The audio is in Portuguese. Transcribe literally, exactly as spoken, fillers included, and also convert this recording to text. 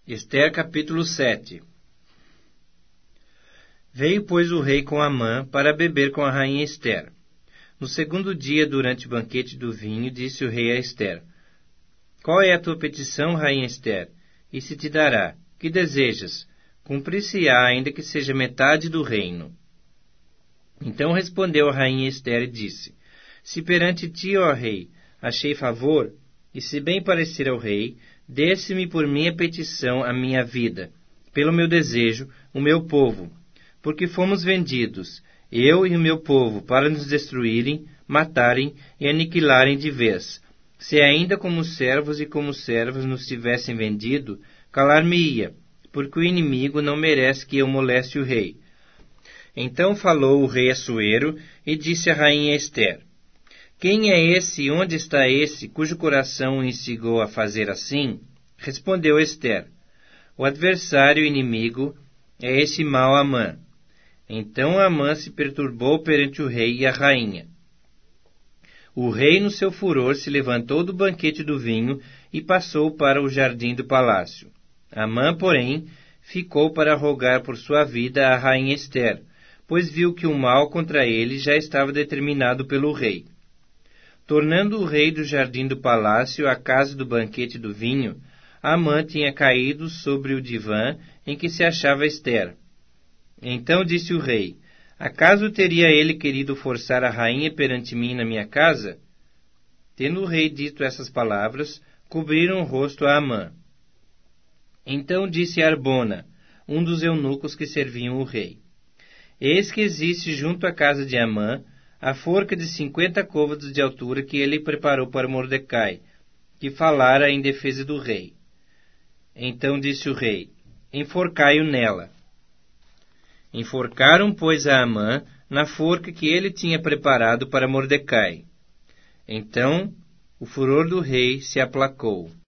Ester capítulo sete. Veio, pois, o rei com Amã para beber com a rainha Ester. No segundo dia, durante o banquete do vinho, disse o rei a Ester: Qual é a tua petição, rainha Ester? E se te dará. Que desejas? Cumprir-se-á, ainda que seja metade do reino. Então respondeu a rainha Ester e disse: Se perante ti, ó rei, achei favor, e se bem parecer ao rei, desse-me por minha petição a minha vida, pelo meu desejo, o meu povo, porque fomos vendidos, eu e o meu povo, para nos destruírem, matarem e aniquilarem de vez. Se ainda como servos e como servas nos tivessem vendido, calar-me-ia, porque o inimigo não merece que eu moleste o rei. Então falou o rei Assuero e disse à rainha Ester: Quem é esse e onde está esse, cujo coração o instigou a fazer assim? Respondeu Ester: O adversário inimigo é esse mau Amã. Então Amã se perturbou perante o rei e a rainha. O rei, no seu furor, se levantou do banquete do vinho e passou para o jardim do palácio. Amã, porém, ficou para rogar por sua vida à rainha Ester, pois viu que o mal contra ele já estava determinado pelo rei. Tornando o rei do jardim do palácio à casa do banquete do vinho, Amã tinha caído sobre o divã em que se achava Ester. Então disse o rei: Acaso teria ele querido forçar a rainha perante mim na minha casa? Tendo o rei dito essas palavras, cobriram o rosto a Amã. Então disse Arbona, um dos eunucos que serviam o rei: Eis que existe junto à casa de Amã a forca de cinquenta côvados de altura que ele preparou para Mordecai, que falara em defesa do rei. Então disse o rei: Enforcai-o nela. Enforcaram, pois, a Amã na forca que ele tinha preparado para Mordecai. Então o furor do rei se aplacou.